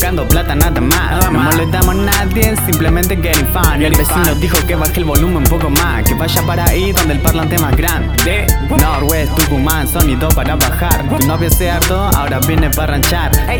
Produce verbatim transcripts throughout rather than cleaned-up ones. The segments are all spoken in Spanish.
buscando plata nada más. No molestamos a nadie, simplemente getting fun. El vecino dijo que baje el volumen un poco más, que vaya para ahí donde el parlante más grande. Norwest, Tucumán, sonido para bajar. Tu novio se hartó, ahora viene para ranchar. Ey.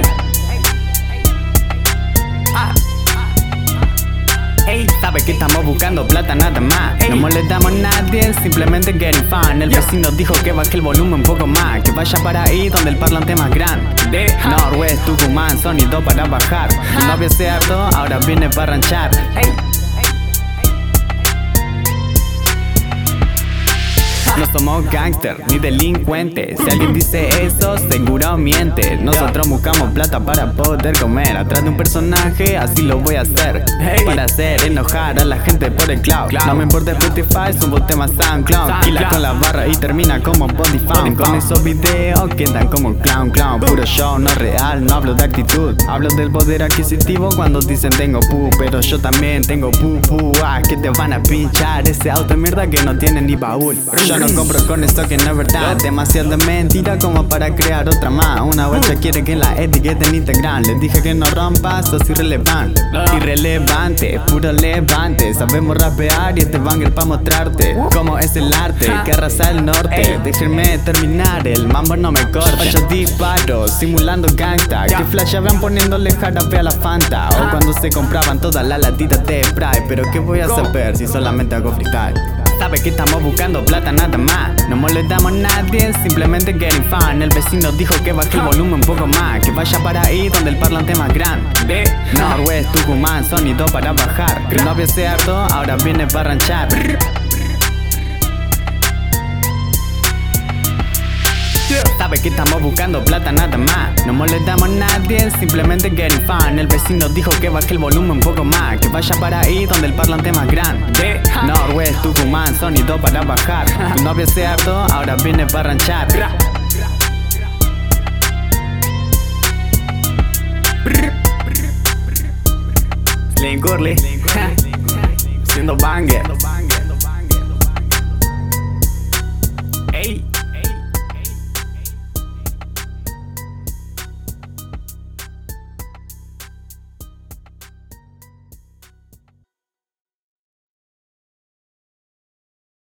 Ey, sabe que estamos buscando plata nada más. No molestamos a nadie, simplemente getting fun. El vecino dijo que baje el volumen un poco más, que vaya para ahí donde el parlante más grande. Norwest, Tucumán, sonido para bajar. Tu novio se hartó, ahora viene para ranchar. Ey. No somos gangsters ni delincuentes. Si alguien dice eso, seguro miente. Nosotros buscamos plata para poder comer. Atrás de un personaje, así lo voy a hacer. Para hacer enojar a la gente por el cloud. No me importa Spotify, subo temas SoundCloud. Quila con la barra y termina como Body Found. Con esos videos quedan como clown, clown. Puro show, no es real, no hablo de actitud. Hablo del poder adquisitivo cuando dicen tengo pu. Pero yo también tengo pu, pu. Ah, que te van a pinchar ese auto de mierda que no tiene ni baúl. Yo no compro con esto que no es verdad. Demasiada mentira como para crear otra más. Una vuelta quiere que la etiqueta en Instagram. Les dije que no rompas, sos irrelevante. Irrelevante, puro levante. Sabemos rapear y este banger pa' mostrarte cómo es el arte que arrasa el norte. Déjenme terminar, el mambo no me corta. Yo disparo, simulando gangsta. Que flasheaban poniéndole jarabe a la Fanta. O cuando se compraban todas las latitas de Sprite. Pero qué voy a saber si solamente hago freestyle. Sabe que estamos buscando plata nada más. No molestamos a nadie, simplemente getting fun. El vecino dijo que baje el volumen un poco más, que vaya para ahí donde el parlante más grande. Norwest, Tucumán, sonido para bajar. Tu novio se hartó, ahora viene para ranchar. Sabe que estamos buscando plata nada más. No molestamos a nadie, simplemente getting fun. El vecino dijo que baje el volumen un poco más, que vaya para ahí donde el parlante más grande. Norwest, Tucumán, sonido para bajar. Tu novio se hartó, ahora viene para ranchar. Slim Curly, siendo banger.